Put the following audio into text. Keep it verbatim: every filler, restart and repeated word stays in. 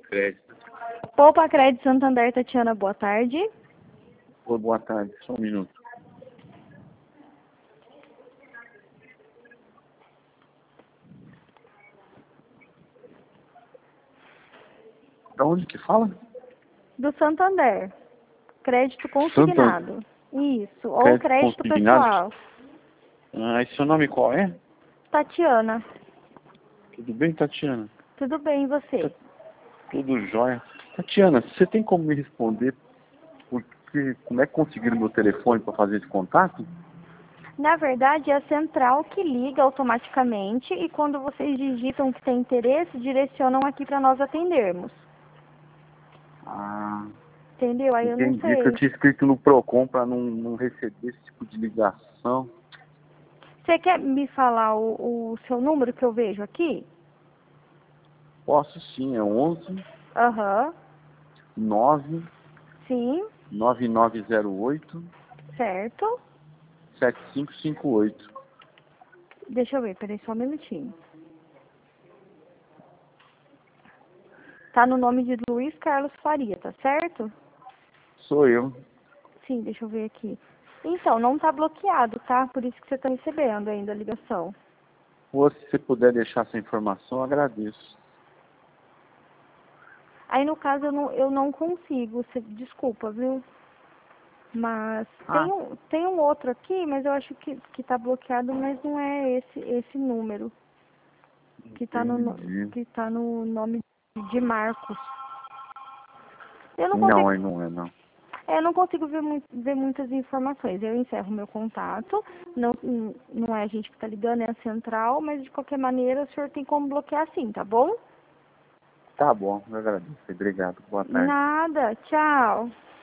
crédito. Poupa Crédito Santander, Tatiana, boa tarde. Oi, boa tarde, só um minuto. Da onde que fala? Do Santander. Crédito consignado. Isso, ou Crédito crédito consignado? pessoal. Ah, e seu nome qual é? Tatiana, Tudo bem, Tatiana? tudo bem e você? Tudo jóia. Tatiana, você tem como me responder porque, como é que conseguiram meu telefone para fazer esse contato? Na verdade, é a central que liga automaticamente e quando vocês digitam que tem interesse, direcionam aqui para nós atendermos. Ah, Entendeu? Aí eu não entendi que eu sei. tinha escrito no Procon para não, não receber esse tipo de ligação. Você quer me falar o, o seu número que eu vejo aqui? Posso sim, é onze Aham. nove Sim, nove nove zero oito certo. sete cinco cinco oito. Deixa eu ver, peraí só um minutinho. Tá no nome de Luiz Carlos Faria, tá certo? Sou eu. Sim, deixa eu ver aqui. Então, não tá bloqueado, tá? Por isso que você tá recebendo ainda a ligação. Ou se você puder deixar essa informação, eu agradeço. Aí, no caso, eu não, eu não consigo. Você, desculpa, viu? Mas tem Ah, um, tem um outro aqui, mas eu acho que, que tá bloqueado, mas não é esse, esse número. Que tá, no, no- entendi. que tá no nome de Marcos. Eu não Não, consigo. aí não é não. É, eu não consigo ver, mu- ver muitas informações. Eu encerro meu contato. Não, não é a gente que está ligando, é a central, mas de qualquer maneira o senhor tem como bloquear sim, tá bom? Tá bom, eu agradeço. Obrigado. Boa tarde. Nada, tchau.